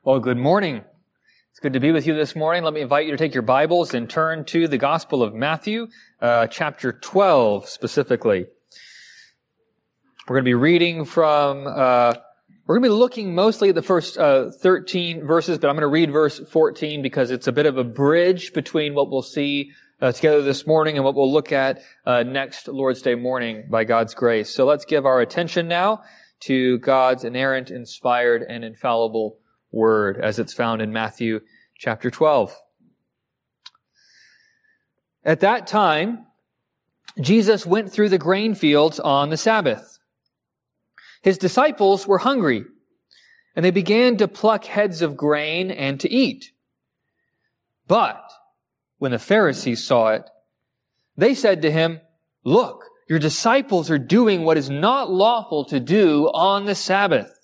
Well, good morning. It's good to be with you this morning. Let me invite you to take your Bibles and turn to the Gospel of Matthew, chapter 12 specifically. We're going to be reading from, we're going to be looking mostly at the first 13 verses, but I'm going to read verse 14 because it's a bit of a bridge between what we'll see together this morning and what we'll look at next Lord's Day morning by God's grace. So let's give our attention now to God's inerrant, inspired, and infallible Word as it's found in Matthew chapter 12. At that time, Jesus went through the grain fields on the Sabbath. His disciples were hungry, and they began to pluck heads of grain and to eat. But when the Pharisees saw it, they said to him, "Look, your disciples are doing what is not lawful to do on the Sabbath."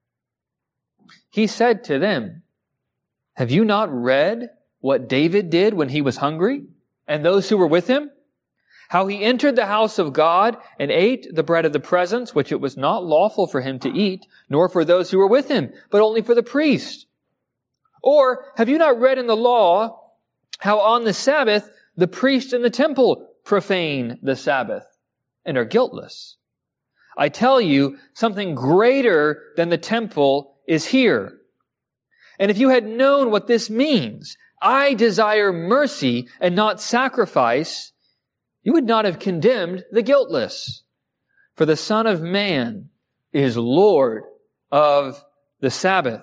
He said to them, "Have you not read what David did when he was hungry, and those who were with him? How he entered the house of God and ate the bread of the presence, which it was not lawful for him to eat, nor for those who were with him, but only for the priest? Or have you not read in the law how on the Sabbath the priest in the temple profane the Sabbath and are guiltless? I tell you, something greater than the temple is here. And if you had known what this means, I desire mercy and not sacrifice, you would not have condemned the guiltless. For the Son of Man is Lord of the Sabbath."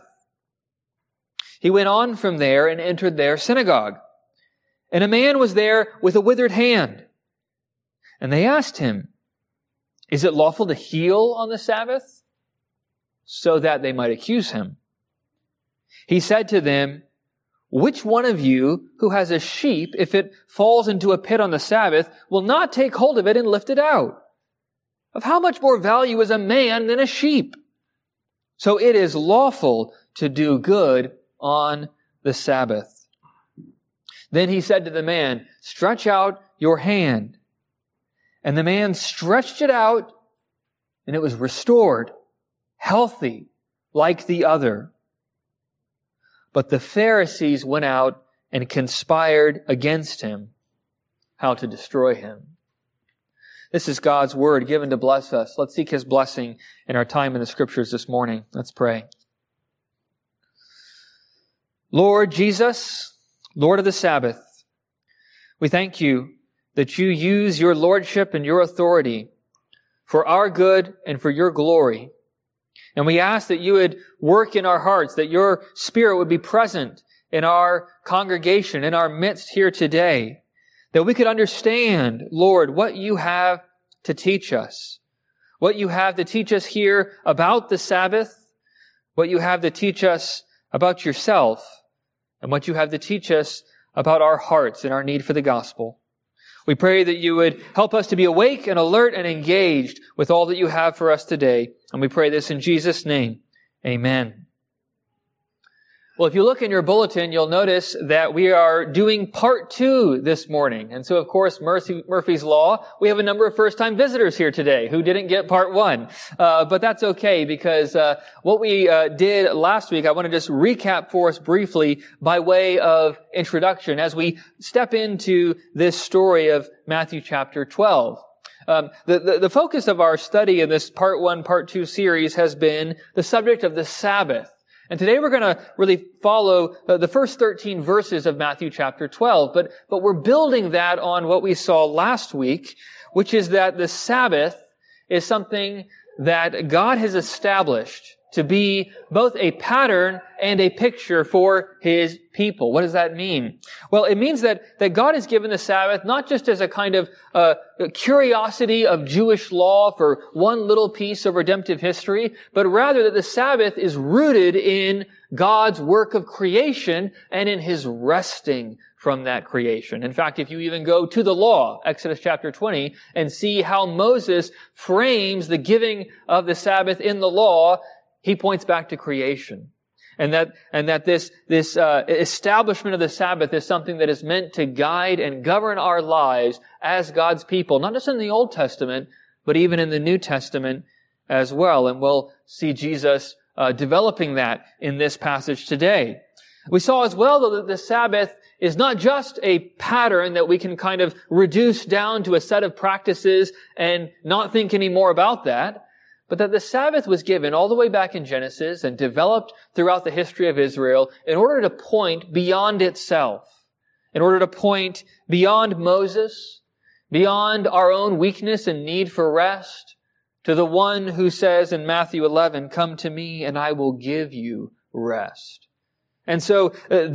He went on from there and entered their synagogue. And a man was there with a withered hand. And they asked him, "Is it lawful to heal on the Sabbath?" So that they might accuse him. He said to them, "Which one of you who has a sheep, if it falls into a pit on the Sabbath, will not take hold of it and lift it out? Of how much more value is a man than a sheep? So it is lawful to do good on the Sabbath." Then he said to the man, "Stretch out your hand." And the man stretched it out, and it was restored, healthy, like the other. But the Pharisees went out and conspired against him, how to destroy him. This is God's word given to bless us. Let's seek His blessing in our time in the Scriptures this morning. Let's pray. Lord Jesus, Lord of the Sabbath, we thank you that you use your lordship and your authority for our good and for your glory. And we ask that you would work in our hearts, that your Spirit would be present in our congregation, in our midst here today, that we could understand, Lord, what you have to teach us, what you have to teach us here about the Sabbath, what you have to teach us about yourself, and what you have to teach us about our hearts and our need for the gospel. We pray that you would help us to be awake and alert and engaged with all that you have for us today. And we pray this in Jesus' name. Amen. Well, if you look in your bulletin, you'll notice that we are doing part 2 this morning. And so, of course, Murphy's Law, we have a number of first-time visitors here today who didn't get part 1. But that's okay because what we did last week, I want to just recap for us briefly by way of introduction as we step into this story of Matthew chapter 12. The focus of our study in this part 1, part 2 series has been the subject of the Sabbath. And today we're going to really follow the first 13 verses of Matthew chapter 12, but we're building that on what we saw last week, which is that the Sabbath is something that God has established to be both a pattern and a picture for His people. What does that mean? Well, it means that God has given the Sabbath not just as a kind of curiosity of Jewish law for one little piece of redemptive history, but rather that the Sabbath is rooted in God's work of creation and in His resting from that creation. In fact, if you even go to the law, Exodus chapter 20, and see how Moses frames the giving of the Sabbath in the law, he points back to creation. And that this establishment of the Sabbath is something that is meant to guide and govern our lives as God's people, not just in the Old Testament, but even in the New Testament as well. And we'll see Jesus developing that in this passage today. We saw as well, though, that the Sabbath is not just a pattern that we can kind of reduce down to a set of practices and not think any more about that, but that the Sabbath was given all the way back in Genesis and developed throughout the history of Israel in order to point beyond itself, in order to point beyond Moses, beyond our own weakness and need for rest, to the one who says in Matthew 11, "Come to me and I will give you rest." And so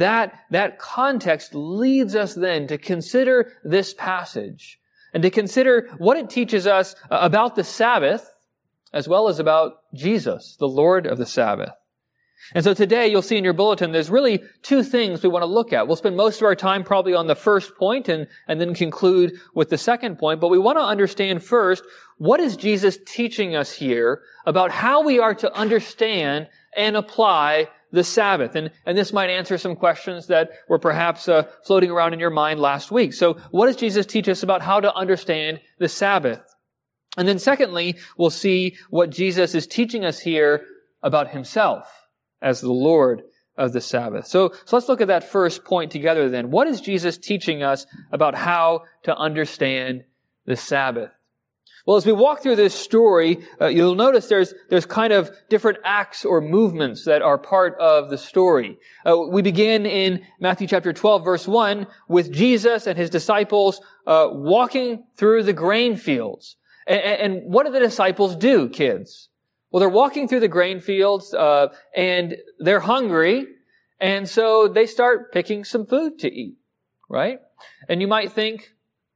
that context leads us then to consider this passage and to consider what it teaches us about the Sabbath as well as about Jesus, the Lord of the Sabbath. And so today you'll see in your bulletin there's really two things we want to look at. We'll spend most of our time probably on the first point and then conclude with the second point. But we want to understand first, what is Jesus teaching us here about how we are to understand and apply the Sabbath? And this might answer some questions that were perhaps floating around in your mind last week. So what does Jesus teach us about how to understand the Sabbath? And then secondly, we'll see what Jesus is teaching us here about himself as the Lord of the Sabbath. So let's look at that first point together then. What is Jesus teaching us about how to understand the Sabbath? Well, as we walk through this story, you'll notice there's kind of different acts or movements that are part of the story. We begin in Matthew chapter 12, verse 1, with Jesus and his disciples walking through the grain fields. And what do the disciples do, kids? Well, they're walking through the grain fields, and they're hungry, and so they start picking some food to eat, right? And you might think,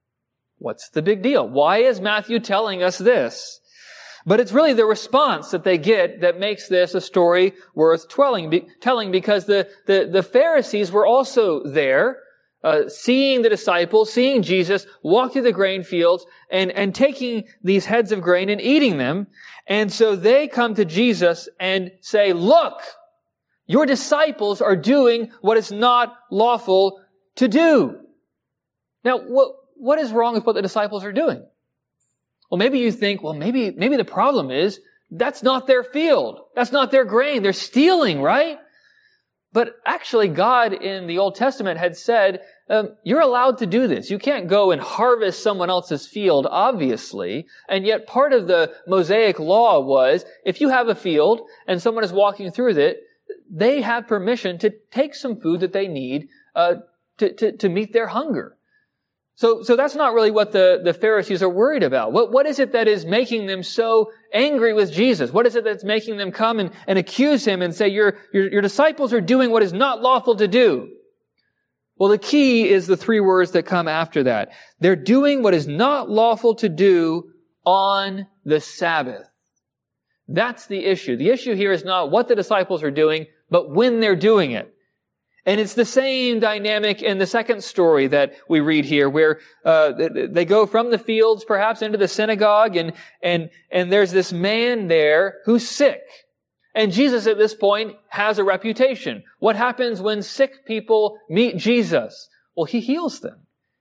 what's the big deal? Why is Matthew telling us this? But it's really the response that they get that makes this a story worth telling, because the Pharisees were also there, seeing the disciples, seeing Jesus walk through the grain fields and taking these heads of grain and eating them. And so they come to Jesus and say, "Look, your disciples are doing what is not lawful to do." Now, what is wrong with what the disciples are doing? Well, maybe you think, maybe the problem is that's not their field. That's not their grain. They're stealing, right? But actually, God in the Old Testament had said, you're allowed to do this. You can't go and harvest someone else's field, obviously. And yet part of the Mosaic law was, if you have a field and someone is walking through it, they have permission to take some food that they need to meet their hunger. So that's not really what the Pharisees are worried about. What is it that is making them so angry with Jesus? What is it that's making them come and accuse him and say, your disciples are doing what is not lawful to do? Well, the key is the three words that come after that. They're doing what is not lawful to do on the Sabbath. That's the issue. The issue here is not what the disciples are doing, but when they're doing it. And it's the same dynamic in the second story that we read here, where they go from the fields perhaps into the synagogue, and there's this man there who's sick. And Jesus at this point has a reputation. What happens when sick people meet Jesus? Well, he heals them.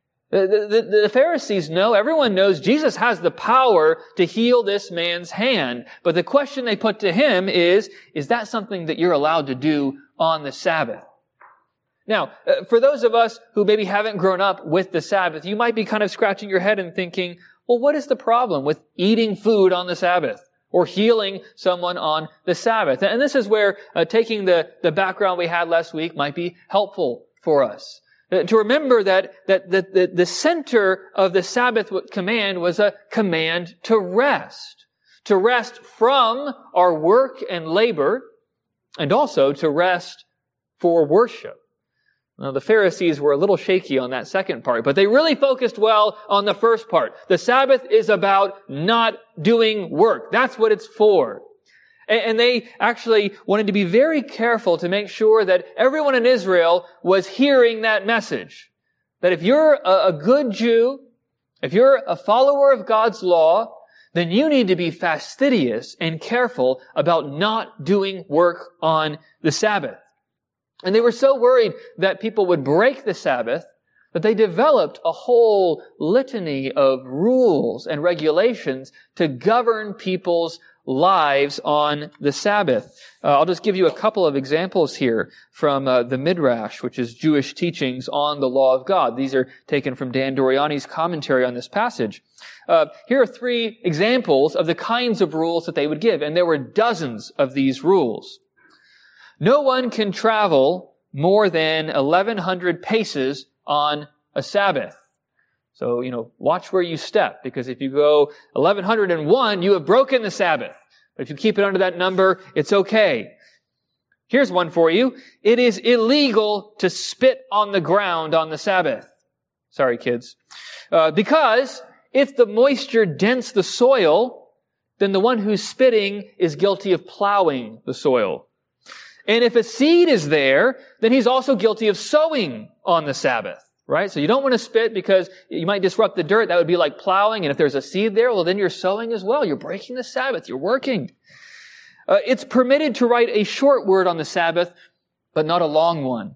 The Pharisees know, everyone knows Jesus has the power to heal this man's hand. But the question they put to him is that something that you're allowed to do on the Sabbath? Now, for those of us who maybe haven't grown up with the Sabbath, you might be kind of scratching your head and thinking, well, what is the problem with eating food on the Sabbath or healing someone on the Sabbath? And this is where taking the background we had last week might be helpful for us. To remember that the center of the Sabbath command was a command to rest from our work and labor, and also to rest for worship. Now, the Pharisees were a little shaky on that second part, but they really focused well on the first part. The Sabbath is about not doing work. That's what it's for. And they actually wanted to be very careful to make sure that everyone in Israel was hearing that message. That if you're a good Jew, if you're a follower of God's law, then you need to be fastidious and careful about not doing work on the Sabbath. And they were so worried that people would break the Sabbath that they developed a whole litany of rules and regulations to govern people's lives on the Sabbath. I'll just give you a couple of examples here from the Midrash, which is Jewish teachings on the law of God. These are taken from Dan Doriani's commentary on this passage. Here are 3 examples of the kinds of rules that they would give, and there were dozens of these rules. No one can travel more than 1,100 paces on a Sabbath. So, watch where you step, because if you go 1,101, you have broken the Sabbath. But if you keep it under that number, it's okay. Here's one for you. It is illegal to spit on the ground on the Sabbath. Sorry, kids. Because if the moisture dents the soil, then the one who's spitting is guilty of plowing the soil. And if a seed is there, then he's also guilty of sowing on the Sabbath. Right? So you don't want to spit because you might disrupt the dirt. That would be like plowing. And if there's a seed there, well, then you're sowing as well. You're breaking the Sabbath. You're working. It's permitted to write a short word on the Sabbath, but not a long one.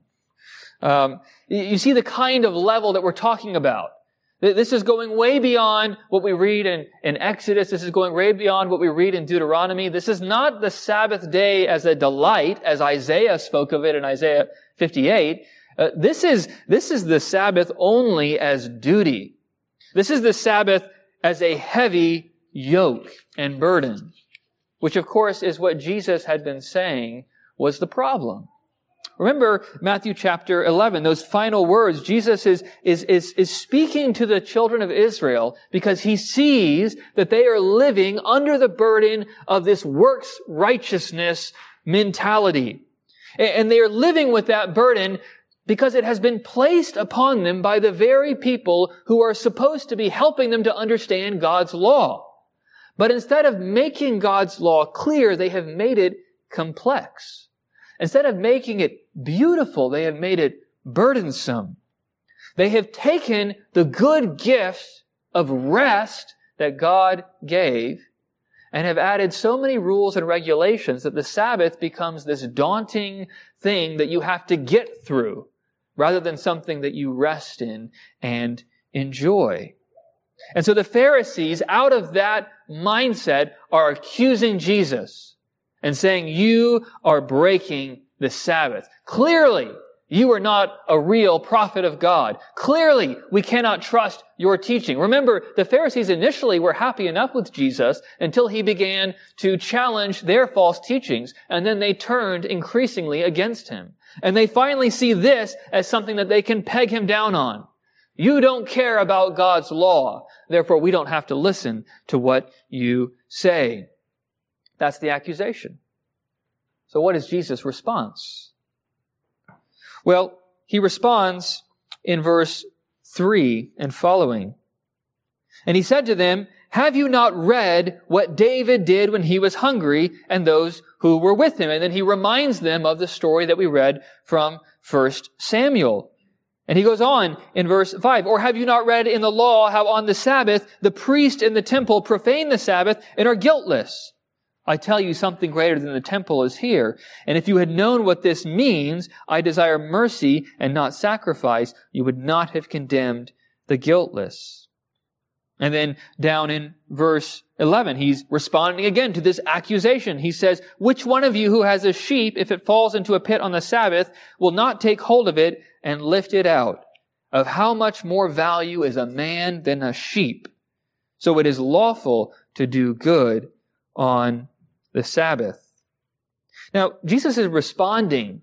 You see the kind of level that we're talking about. This is going way beyond what we read in Exodus. This is going way beyond what we read in Deuteronomy. This is not the Sabbath day as a delight, as Isaiah spoke of it in Isaiah 58. This is the Sabbath only as duty. This is the Sabbath as a heavy yoke and burden, which of course is what Jesus had been saying was the problem. Remember Matthew chapter 11, those final words. Jesus is speaking to the children of Israel because he sees that they are living under the burden of this works righteousness mentality. And they are living with that burden because it has been placed upon them by the very people who are supposed to be helping them to understand God's law. But instead of making God's law clear, they have made it complex. Instead of making it beautiful, they have made it burdensome. They have taken the good gift of rest that God gave and have added so many rules and regulations that the Sabbath becomes this daunting thing that you have to get through, rather than something that you rest in and enjoy. And so the Pharisees, out of that mindset, are accusing Jesus and saying, you are breaking the Sabbath. Clearly, you are not a real prophet of God. Clearly, we cannot trust your teaching. Remember, the Pharisees initially were happy enough with Jesus until he began to challenge their false teachings, and then they turned increasingly against him. And they finally see this as something that they can peg him down on. You don't care about God's law, therefore we don't have to listen to what you say. That's the accusation. So what is Jesus' response? Well, he responds in verse 3 and following. And he said to them, have you not read what David did when he was hungry and those who were with him? And then he reminds them of the story that we read from 1 Samuel. And he goes on in verse 5, or have you not read in the law how on the Sabbath the priest in the temple profane the Sabbath and are guiltless? I tell you, something greater than the temple is here. And if you had known what this means, I desire mercy and not sacrifice, you would not have condemned the guiltless. And then down in verse 11, he's responding again to this accusation. He says, which one of you who has a sheep, if it falls into a pit on the Sabbath, will not take hold of it and lift it out? Of how much more value is a man than a sheep? So it is lawful to do good on the Sabbath. Now, Jesus is responding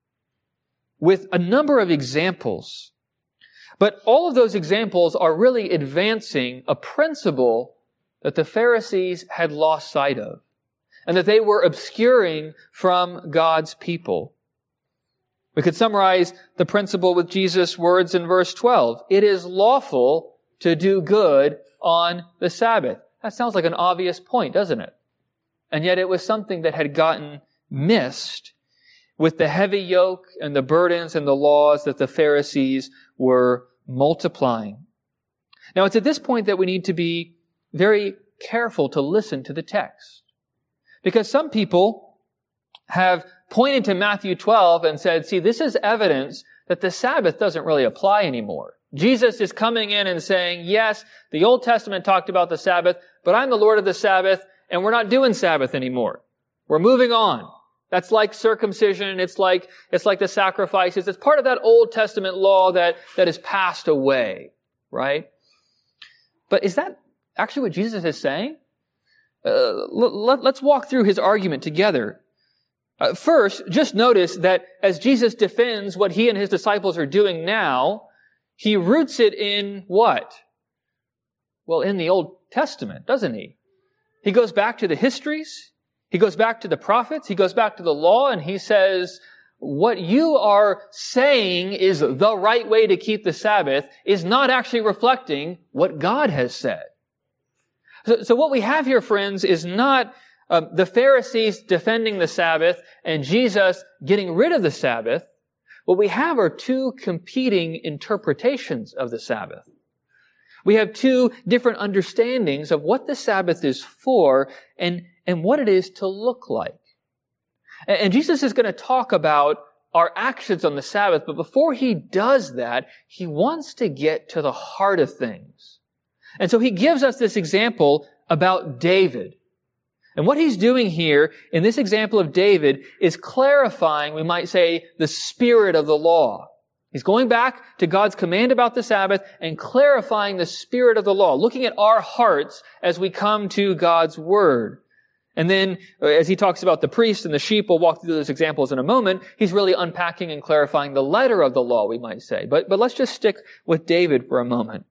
with a number of examples. But all of those examples are really advancing a principle that the Pharisees had lost sight of, and that they were obscuring from God's people. We could summarize the principle with Jesus' words in verse 12. It is lawful to do good on the Sabbath. That sounds like an obvious point, doesn't it? And yet it was something that had gotten missed with the heavy yoke and the burdens and the laws that the Pharisees were multiplying. Now, it's at this point that we need to be very careful to listen to the text. Because some people have pointed to Matthew 12 and said, see, this is evidence that the Sabbath doesn't really apply anymore. Jesus is coming in and saying, yes, the Old Testament talked about the Sabbath, but I'm the Lord of the Sabbath, and we're not doing Sabbath anymore. We're moving on. That's like circumcision. It's like the sacrifices. It's part of that Old Testament law that has passed away, right? But is that actually what Jesus is saying? Let's walk through his argument together. First, just notice that as Jesus defends what he and his disciples are doing now, he roots it in what? Well, in the Old Testament, doesn't he? He goes back to the histories. He goes back to the prophets. He goes back to the law, and he says, what you are saying is the right way to keep the Sabbath is not actually reflecting what God has said. So what we have here, friends, is not the Pharisees defending the Sabbath and Jesus getting rid of the Sabbath. What we have are two competing interpretations of the Sabbath. We have two different understandings of what the Sabbath is for and what it is to look like. And Jesus is going to talk about our actions on the Sabbath, but before he does that, he wants to get to the heart of things. And so he gives us this example about David. And what he's doing here in this example of David is clarifying, we might say, the spirit of the law. He's going back to God's command about the Sabbath and clarifying the spirit of the law, looking at our hearts as we come to God's word. And then, as he talks about the priest and the sheep, we'll walk through those examples in a moment, he's really unpacking and clarifying the letter of the law, we might say. But let's just stick with David for a moment.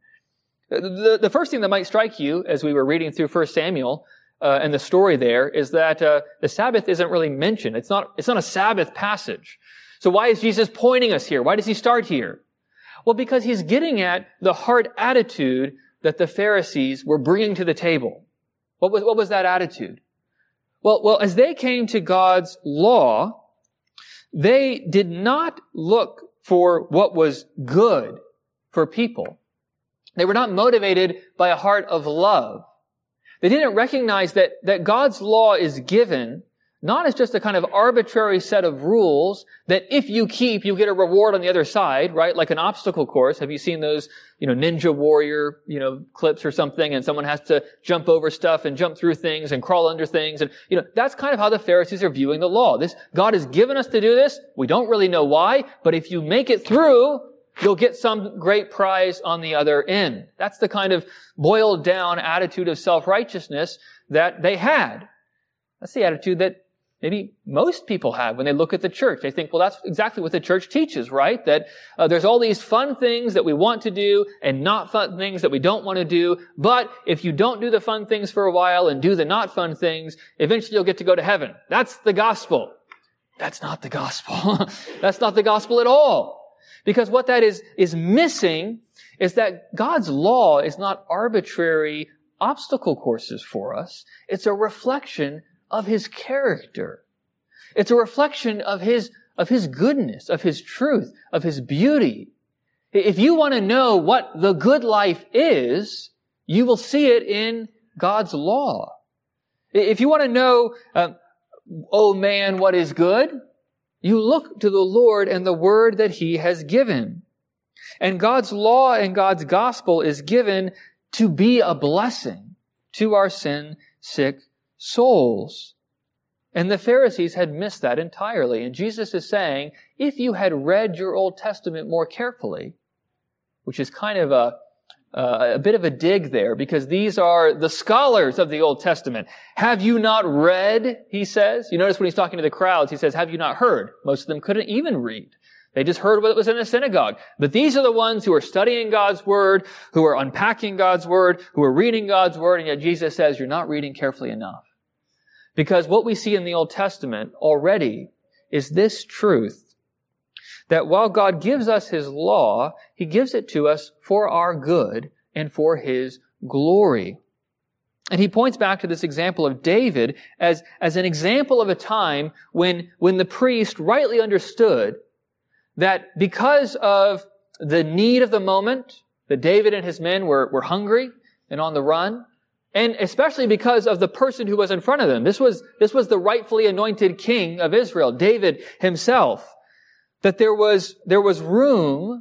The first thing that might strike you as we were reading through 1 Samuel and the story there is that the Sabbath isn't really mentioned. It's not a Sabbath passage. So why is Jesus pointing us here? Why does he start here? Well, because he's getting at the heart attitude that the Pharisees were bringing to the table. What was that attitude? Well, as they came to God's law, they did not look for what was good for people. They were not motivated by a heart of love. They didn't recognize that God's law is given not as just a kind of arbitrary set of rules that if you keep, you get a reward on the other side, right? Like an obstacle course. Have you seen those, Ninja Warrior, clips or something, and someone has to jump over stuff and jump through things and crawl under things. And, that's kind of how the Pharisees are viewing the law. God has given us to do this. We don't really know why, but if you make it through, you'll get some great prize on the other end. That's the kind of boiled down attitude of self-righteousness that they had. That's the attitude that maybe most people have when they look at the church. They think, well, that's exactly what the church teaches, right? That there's all these fun things that we want to do and not fun things that we don't want to do. But if you don't do the fun things for a while and do the not fun things, eventually you'll get to go to heaven. That's the gospel. That's not the gospel. That's not the gospel at all. Because what that is missing is that God's law is not arbitrary obstacle courses for us. It's a reflection of his character. It's a reflection of his goodness, of his truth, of his beauty. If you want to know what the good life is, you will see it in God's law. If you want to know, oh man, what is good? You look to the Lord and the word that he has given. And God's law and God's gospel is given to be a blessing to our sin-sick souls. And the Pharisees had missed that entirely. And Jesus is saying, if you had read your Old Testament more carefully, which is kind of a bit of a dig there, because these are the scholars of the Old Testament. Have you not read, he says? You notice when he's talking to the crowds, he says, have you not heard? Most of them couldn't even read. They just heard what was in the synagogue. But these are the ones who are studying God's word, who are unpacking God's word, who are reading God's word, and yet Jesus says, you're not reading carefully enough. Because what we see in the Old Testament already is this truth, that while God gives us his law, he gives it to us for our good and for his glory. And he points back to this example of David as an example of a time when the priest rightly understood that because of the need of the moment, that David and his men were hungry and on the run, and especially because of the person who was in front of them. This was the rightfully anointed king of Israel, David himself. That there was room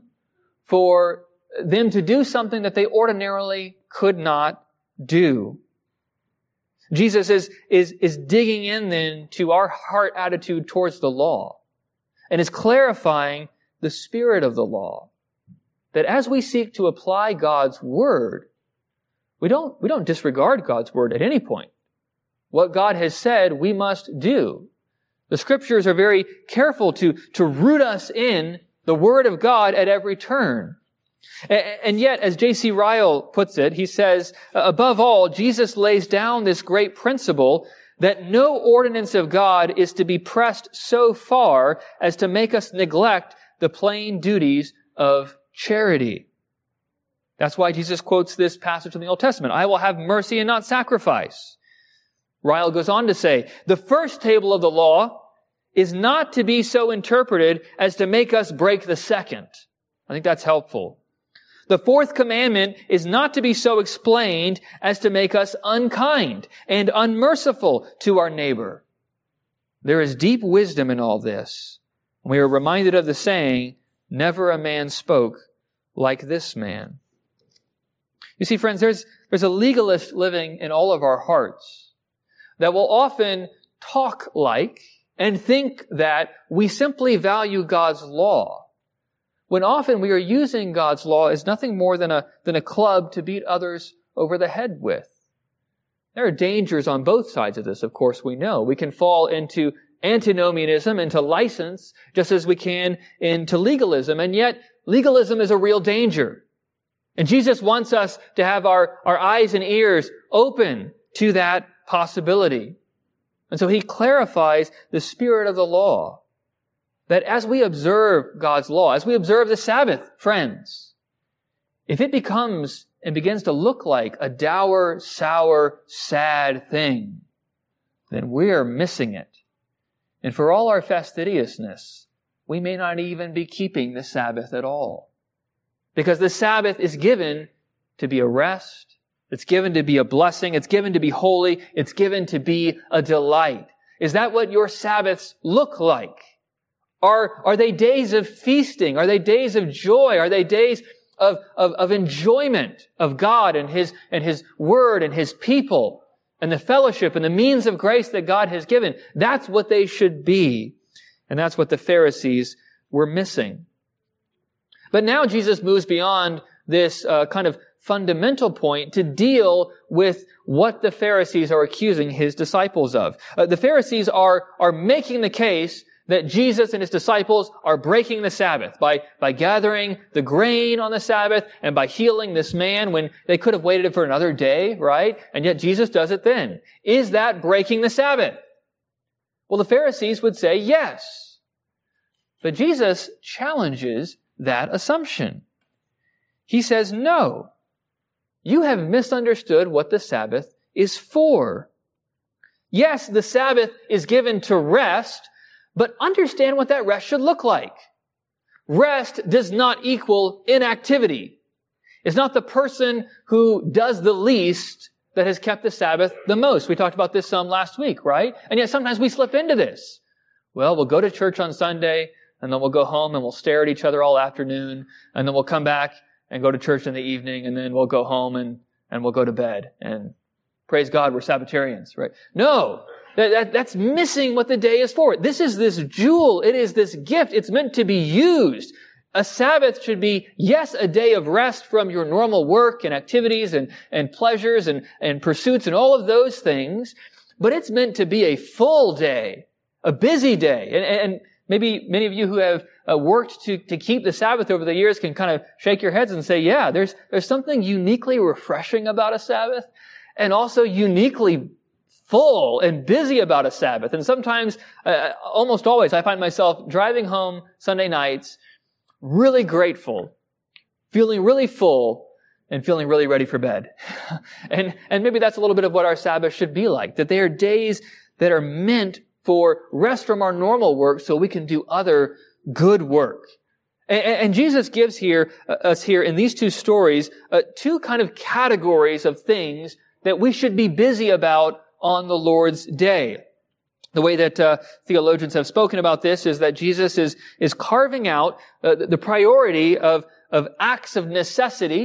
for them to do something that they ordinarily could not do. Jesus is digging in then to our heart attitude towards the law and is clarifying the spirit of the law. That as we seek to apply God's word, we don't disregard God's word at any point. What God has said, we must do. The scriptures are very careful to root us in the word of God at every turn. And yet, as J.C. Ryle puts it, he says, above all, Jesus lays down this great principle that no ordinance of God is to be pressed so far as to make us neglect the plain duties of charity. That's why Jesus quotes this passage from the Old Testament. I will have mercy and not sacrifice. Ryle goes on to say, the first table of the law is not to be so interpreted as to make us break the second. I think that's helpful. The fourth commandment is not to be so explained as to make us unkind and unmerciful to our neighbor. There is deep wisdom in all this. We are reminded of the saying, never a man spoke like this man. You see, friends, there's a legalist living in all of our hearts that will often talk like and think that we simply value God's law, when often we are using God's law as nothing more than a club to beat others over the head with. There are dangers on both sides of this, of course, we know. We can fall into antinomianism, into license, just as we can into legalism, and yet legalism is a real danger. And Jesus wants us to have our eyes and ears open to that possibility. And so he clarifies the spirit of the law. That as we observe God's law, as we observe the Sabbath, friends, if it becomes and begins to look like a dour, sour, sad thing, then we're missing it. And for all our fastidiousness, we may not even be keeping the Sabbath at all. Because the Sabbath is given to be a rest, it's given to be a blessing, it's given to be holy, it's given to be a delight. Is that what your Sabbaths look like? Are they days of feasting? Are they days of joy? Are they days of enjoyment of God and His Word and His people and the fellowship and the means of grace that God has given? That's what they should be. And that's what the Pharisees were missing. But now Jesus moves beyond this kind of fundamental point to deal with what the Pharisees are accusing His disciples of. The Pharisees are making the case that Jesus and His disciples are breaking the Sabbath by gathering the grain on the Sabbath and by healing this man when they could have waited for another day, right? And yet Jesus does it then. Is that breaking the Sabbath? Well, the Pharisees would say yes. But Jesus challenges that assumption. He says, no, you have misunderstood what the Sabbath is for. Yes, the Sabbath is given to rest, but understand what that rest should look like. Rest does not equal inactivity. It's not the person who does the least that has kept the Sabbath the most. We talked about this some last week, right? And yet sometimes we slip into this. Well, we'll go to church on Sunday, and then we'll go home and we'll stare at each other all afternoon, and then we'll come back and go to church in the evening, and then we'll go home and we'll go to bed. And praise God, we're Sabbatarians, right? No! That's missing what the day is for. This is this jewel. It is this gift. It's meant to be used. A Sabbath should be, yes, a day of rest from your normal work and activities and pleasures and pursuits and all of those things, but it's meant to be a full day, a busy day. And maybe many of you who have worked to keep the Sabbath over the years can kind of shake your heads and say, yeah, there's something uniquely refreshing about a Sabbath and also uniquely full and busy about a Sabbath. And sometimes, almost always, I find myself driving home Sunday nights really grateful, feeling really full, and feeling really ready for bed. And maybe that's a little bit of what our Sabbath should be like, that they are days that are meant for rest from our normal work so we can do other good work. And Jesus gives us here in these two stories, two kind of categories of things that we should be busy about on the Lord's day. The way that theologians have spoken about this is that Jesus is carving out the priority of acts of necessity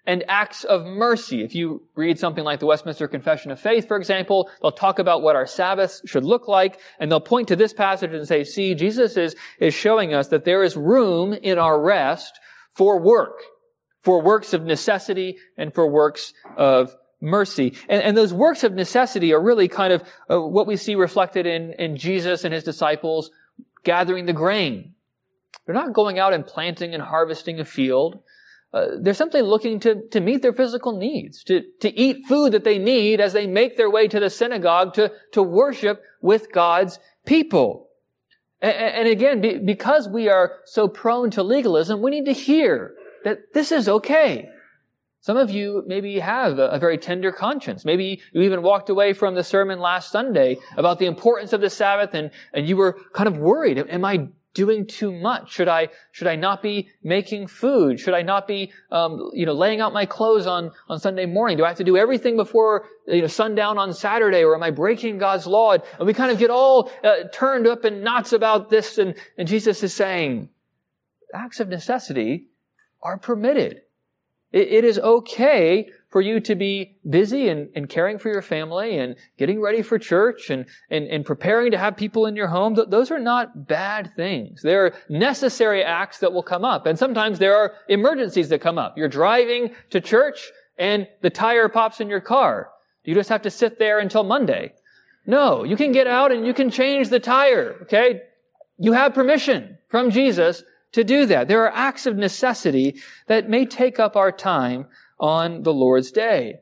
and acts of mercy. If you read something like the Westminster Confession of Faith, for example, they'll talk about what our Sabbaths should look like, and they'll point to this passage and say, see, Jesus is showing us that there is room in our rest for works of necessity and for works of mercy. And those works of necessity are really kind of what we see reflected in Jesus and his disciples gathering the grain. They're not going out and planting and harvesting a field. They're simply looking to meet their physical needs, to eat food that they need as they make their way to the synagogue to worship with God's people. And again, because we are so prone to legalism, we need to hear that this is okay. Some of you maybe have a very tender conscience. Maybe you even walked away from the sermon last Sunday about the importance of the Sabbath and you were kind of worried. Am I doing too much? Should I not be making food? Should I not be, laying out my clothes on Sunday morning? Do I have to do everything before, sundown on Saturday, or am I breaking God's law? And we kind of get all turned up in knots about this. And Jesus is saying, acts of necessity are permitted. It is okay for you to be busy and caring for your family and getting ready for church and preparing to have people in your home. Those are not bad things. They're necessary acts that will come up. And sometimes there are emergencies that come up. You're driving to church and the tire pops in your car. Do you just have to sit there until Monday? No, you can get out and you can change the tire, okay? You have permission from Jesus to do that. There are acts of necessity that may take up our time on the Lord's day.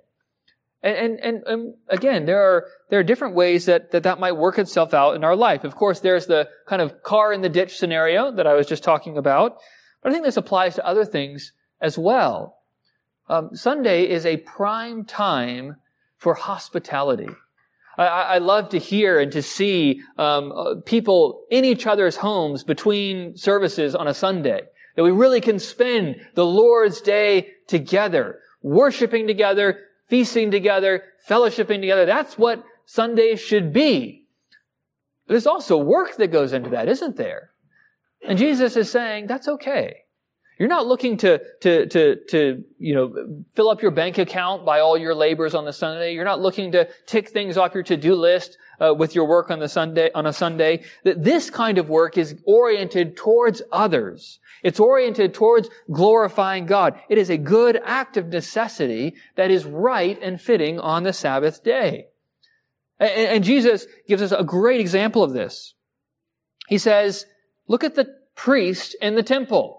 And again, there are different ways that might work itself out in our life. Of course, there's the kind of car in the ditch scenario that I was just talking about. But I think this applies to other things as well. Sunday is a prime time for hospitality. I love to hear and to see people in each other's homes between services on a Sunday. That we really can spend the Lord's day together, worshiping together, feasting together, fellowshipping together. That's what Sunday should be. But there's also work that goes into that, isn't there? And Jesus is saying, that's okay. You're not looking to fill up your bank account by all your labors on the Sunday. You're not looking to tick things off your to-do list with your work on a Sunday. That this kind of work is oriented towards others. It's oriented towards glorifying God. It is a good act of necessity that is right and fitting on the Sabbath day. And Jesus gives us a great example of this. He says, look at the priest in the temple.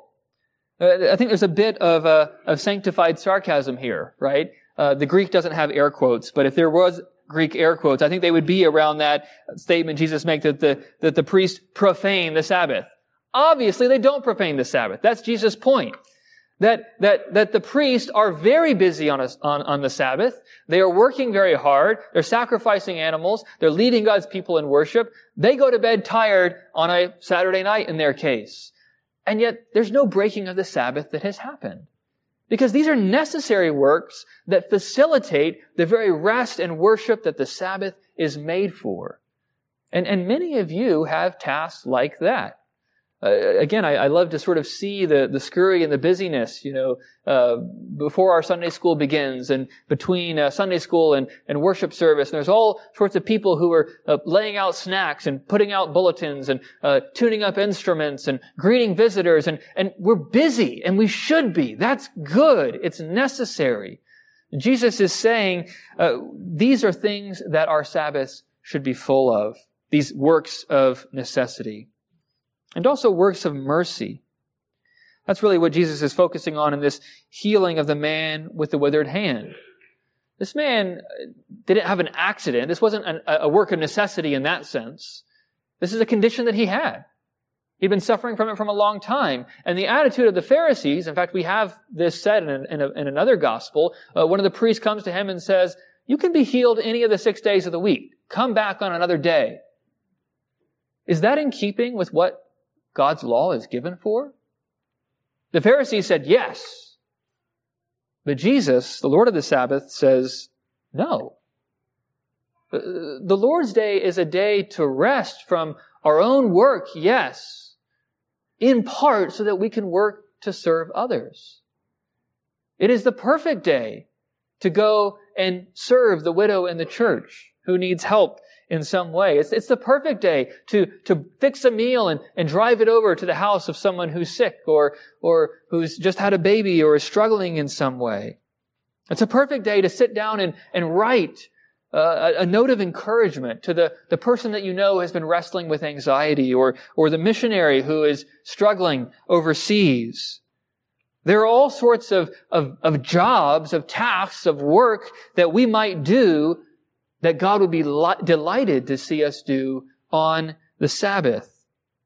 I think there's a bit of sanctified sarcasm here, right? The Greek doesn't have air quotes, but if there was Greek air quotes, I think they would be around that statement Jesus makes that the priests profane the Sabbath. Obviously, they don't profane the Sabbath. That's Jesus' point. That the priests are very busy on the Sabbath. They are working very hard. They're sacrificing animals. They're leading God's people in worship. They go to bed tired on a Saturday night in their case. And yet, there's no breaking of the Sabbath that has happened. Because these are necessary works that facilitate the very rest and worship that the Sabbath is made for. And many of you have tasks like that. Again, I love to sort of see the scurry and the busyness, before our Sunday school begins and between Sunday school and worship service. And there's all sorts of people who are laying out snacks and putting out bulletins and tuning up instruments and greeting visitors. And we're busy, and we should be. That's good. It's necessary. Jesus is saying these are things that our Sabbaths should be full of, these works of necessity. And also works of mercy. That's really what Jesus is focusing on in this healing of the man with the withered hand. This man didn't have an accident. This wasn't a work of necessity in that sense. This is a condition that he had. He'd been suffering from it from a long time. And the attitude of the Pharisees, in fact, we have this said in another gospel. One of the priests comes to him and says, you can be healed any of the 6 days of the week. Come back on another day. Is that in keeping with what God's law is given for? The Pharisees said yes. But Jesus, the Lord of the Sabbath, says no. The Lord's Day is a day to rest from our own work, yes, in part so that we can work to serve others. It is the perfect day to go and serve the widow in the church who needs help in some way. It's the perfect day to fix a meal and drive it over to the house of someone who's sick or who's just had a baby or is struggling in some way. It's a perfect day to sit down and write a note of encouragement to the person that you know has been wrestling with anxiety or the missionary who is struggling overseas. There are all sorts of jobs, of tasks, of work that we might do that God would be delighted to see us do on the Sabbath.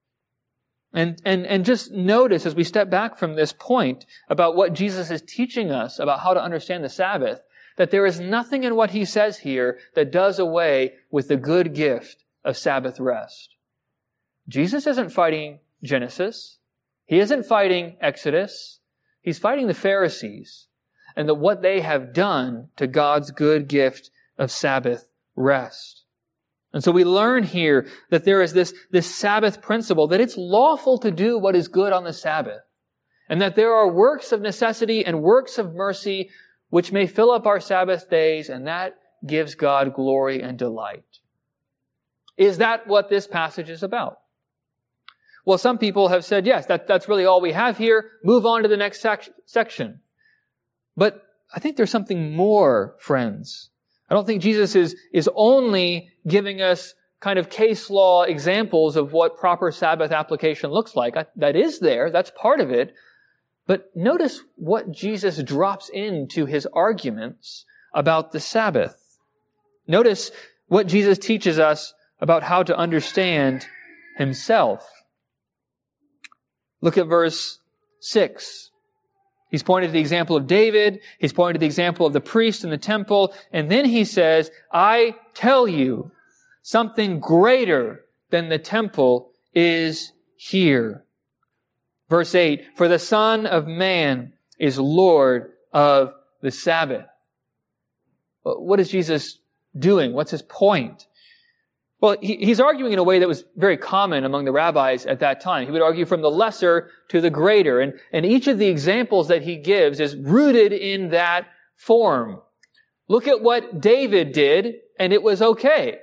And just notice as we step back from this point about what Jesus is teaching us about how to understand the Sabbath, that there is nothing in what he says here that does away with the good gift of Sabbath rest. Jesus isn't fighting Genesis. He isn't fighting Exodus. He's fighting the Pharisees and what they have done to God's good gift of Sabbath rest. And so we learn here that there is this Sabbath principle, that it's lawful to do what is good on the Sabbath, and that there are works of necessity and works of mercy which may fill up our Sabbath days, and that gives God glory and delight. Is that what this passage is about? Well, some people have said, yes, that's really all we have here. Move on to the next section. But I think there's something more, friends. I don't think Jesus is only giving us kind of case law examples of what proper Sabbath application looks like. That is there. That's part of it. But notice what Jesus drops into his arguments about the Sabbath. Notice what Jesus teaches us about how to understand himself. Look at verse 6. He's pointed to the example of David. He's pointed to the example of the priest in the temple. And then he says, I tell you, something greater than the temple is here. Verse 8, for the Son of Man is Lord of the Sabbath. What is Jesus doing? What's his point? Well, he's arguing in a way that was very common among the rabbis at that time. He would argue from the lesser to the greater. And each of the examples that he gives is rooted in that form. Look at what David did, and it was okay.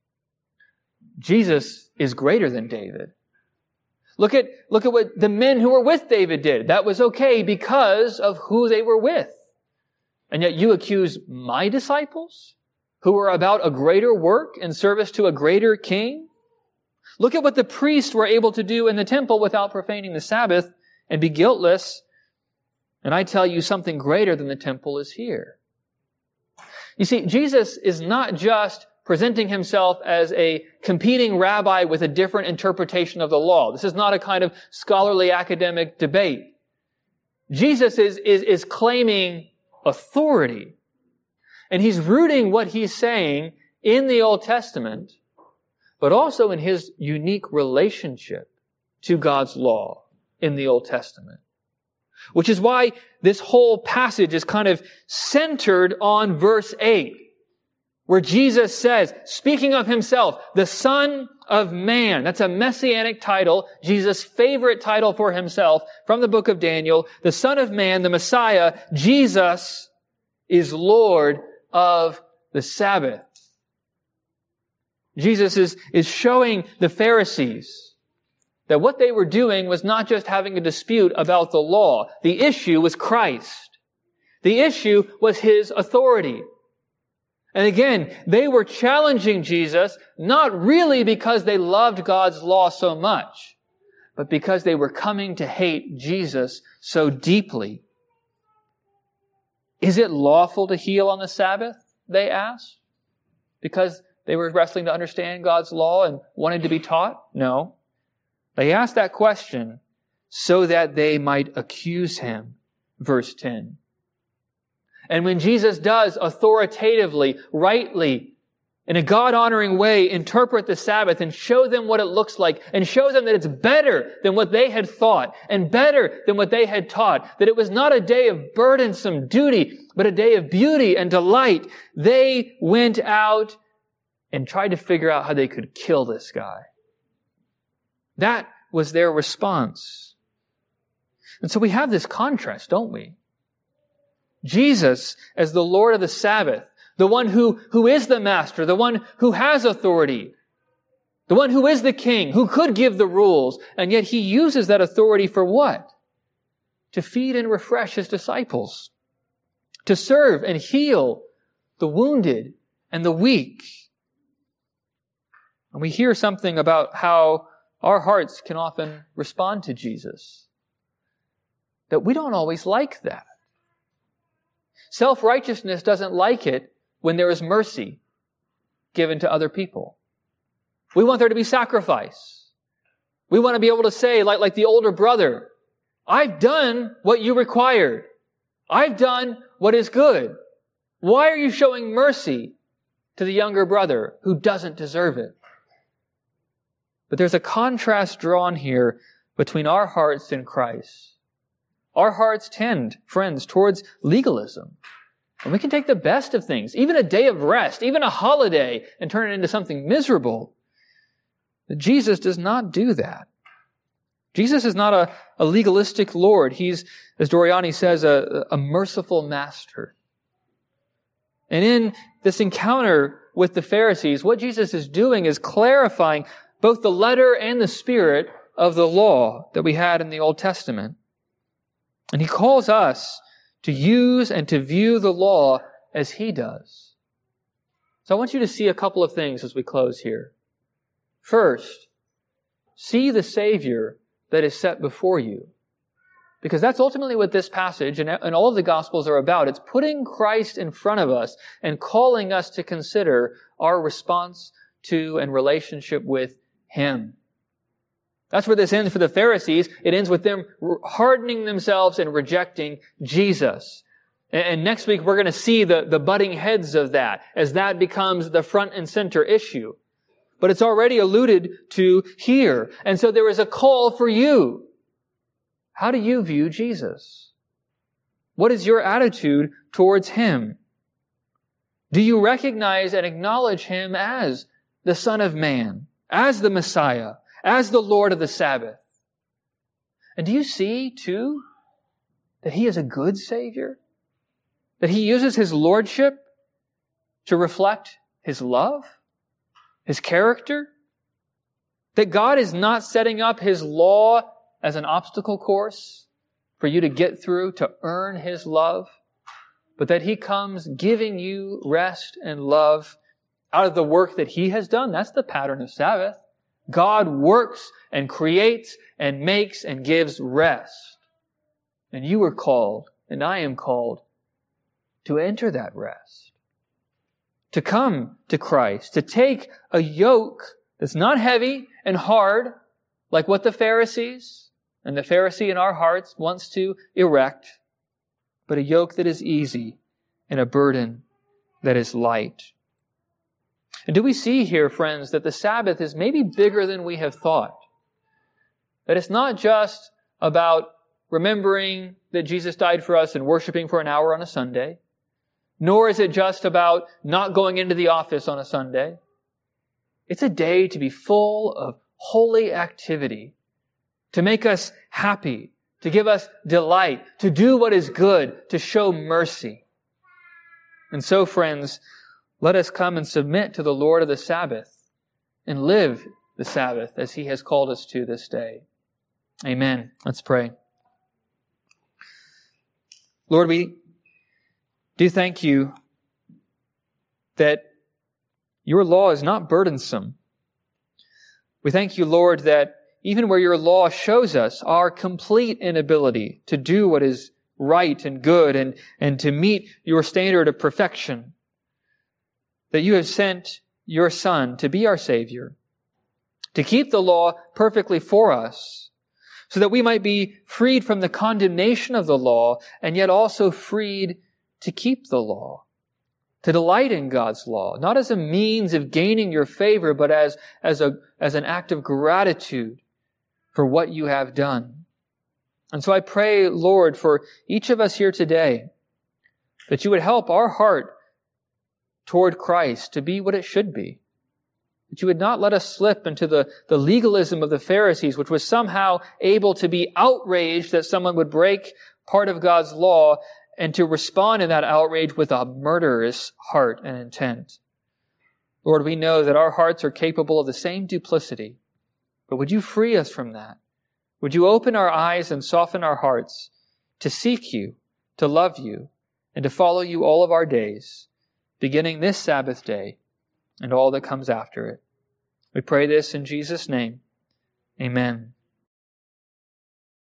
Jesus is greater than David. Look at what the men who were with David did. That was okay because of who they were with. And yet you accuse my disciples, who are about a greater work in service to a greater king? Look at what the priests were able to do in the temple without profaning the Sabbath and be guiltless. And I tell you, something greater than the temple is here. You see, Jesus is not just presenting himself as a competing rabbi with a different interpretation of the law. This is not a kind of scholarly academic debate. Jesus is claiming authority. And he's rooting what he's saying in the Old Testament, but also in his unique relationship to God's law in the Old Testament. Which is why this whole passage is kind of centered on verse 8, where Jesus says, speaking of himself, the Son of Man. That's a messianic title, Jesus' favorite title for himself from the book of Daniel. The Son of Man, the Messiah, Jesus, is Lord of the Sabbath. Jesus is showing the Pharisees that what they were doing was not just having a dispute about the law. The issue was Christ. The issue was his authority. And again, they were challenging Jesus not really because they loved God's law so much, but because they were coming to hate Jesus so deeply. Is it lawful to heal on the Sabbath? They asked. Because they were wrestling to understand God's law and wanted to be taught? No. They asked that question so that they might accuse him. Verse 10. And when Jesus does authoritatively, rightly, in a God-honoring way, interpret the Sabbath and show them what it looks like and show them that it's better than what they had thought and better than what they had taught, that it was not a day of burdensome duty, but a day of beauty and delight, they went out and tried to figure out how they could kill this guy. That was their response. And so we have this contrast, don't we? Jesus as the Lord of the Sabbath, the one who is the master, the one who has authority, the one who is the king, who could give the rules, and yet he uses that authority for what? To feed and refresh his disciples, to serve and heal the wounded and the weak. And we hear something about how our hearts can often respond to Jesus, that we don't always like that. Self-righteousness doesn't like it when there is mercy given to other people. We want there to be sacrifice. We want to be able to say, like the older brother, I've done what you required. I've done what is good. Why are you showing mercy to the younger brother who doesn't deserve it? But there's a contrast drawn here between our hearts and Christ. Our hearts tend, friends, towards legalism. And we can take the best of things, even a day of rest, even a holiday, and turn it into something miserable. But Jesus does not do that. Jesus is not a legalistic Lord. He's, as Doriani says, a merciful master. And in this encounter with the Pharisees, what Jesus is doing is clarifying both the letter and the spirit of the law that we had in the Old Testament. And he calls us to use and to view the law as he does. So I want you to see a couple of things as we close here. First, see the Savior that is set before you. Because that's ultimately what this passage and all of the Gospels are about. It's putting Christ in front of us and calling us to consider our response to and relationship with Him. That's where this ends for the Pharisees. It ends with them hardening themselves and rejecting Jesus. And next week we're going to see the butting heads of that as that becomes the front and center issue. But it's already alluded to here. And so there is a call for you. How do you view Jesus? What is your attitude towards Him? Do you recognize and acknowledge Him as the Son of Man, as the Messiah, as the Lord of the Sabbath? And do you see, too, that He is a good Savior? That He uses His Lordship to reflect His love, His character? That God is not setting up His law as an obstacle course for you to get through to earn His love, but that He comes giving you rest and love out of the work that He has done. That's the pattern of Sabbath. God works and creates and makes and gives rest. And you are called, and I am called, to enter that rest. To come to Christ, to take a yoke that's not heavy and hard, like what the Pharisees and the Pharisee in our hearts wants to erect, but a yoke that is easy and a burden that is light. And do we see here, friends, that the Sabbath is maybe bigger than we have thought? That it's not just about remembering that Jesus died for us and worshiping for an hour on a Sunday, nor is it just about not going into the office on a Sunday. It's a day to be full of holy activity, to make us happy, to give us delight, to do what is good, to show mercy. And so, friends, let us come and submit to the Lord of the Sabbath and live the Sabbath as He has called us to this day. Amen. Let's pray. Lord, we do thank You that Your law is not burdensome. We thank You, Lord, that even where Your law shows us our complete inability to do what is right and good and to meet Your standard of perfection, that You have sent Your Son to be our Savior, to keep the law perfectly for us, so that we might be freed from the condemnation of the law and yet also freed to keep the law, to delight in God's law, not as a means of gaining Your favor, but as an act of gratitude for what You have done. And so I pray, Lord, for each of us here today, that You would help our heart toward Christ to be what it should be. That You would not let us slip into the legalism of the Pharisees, which was somehow able to be outraged that someone would break part of God's law and to respond in that outrage with a murderous heart and intent. Lord, we know that our hearts are capable of the same duplicity, but would you free us from that? Would you open our eyes and soften our hearts to seek you, to love you, and to follow you all of our days, beginning this Sabbath day and all that comes after it. We pray this in Jesus' name. Amen.